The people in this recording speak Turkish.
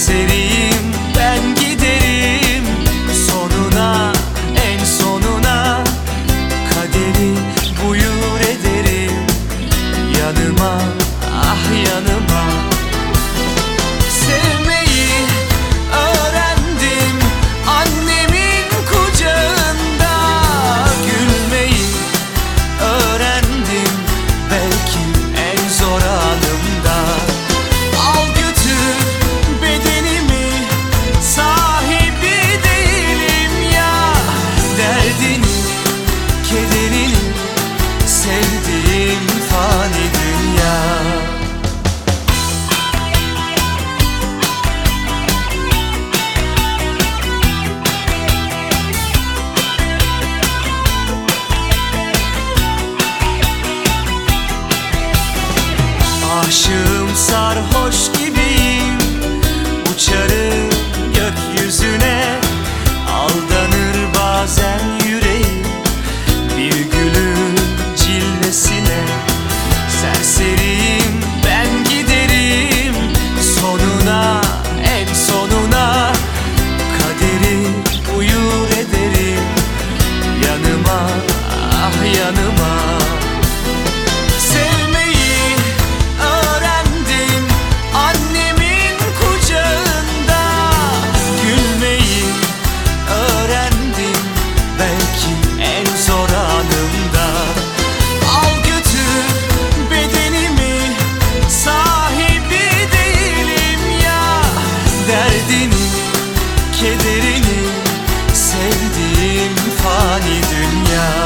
Serseriyim ben, giderim sonuna, en sonuna. Kaderi buyur ederim yanıma, ah yanıma. Sevmeyi öğrendim annemin kucağında, gülmeyi öğrendim belki en zor anımda. Al götür bedenimi, sahibi değilim ya. Derdini, kederini sevdiğim fani dünya. Aşığım, sarhoş gibiyim, uçarım gökyüzüne. Aldanır bazen yüreğim bir gülün cilvesine. Serseriyim ben, giderim sonuna, en sonuna. Kaderi buyur ederim yanıma, ah yanıma. Sevmeyi öğrendim annemin kucağında, gülmeyi öğrendim belki en zor anımda. Al götür bedenimi, sahibi değilim ya. Derdini, kederini sevdiğim fani dünya.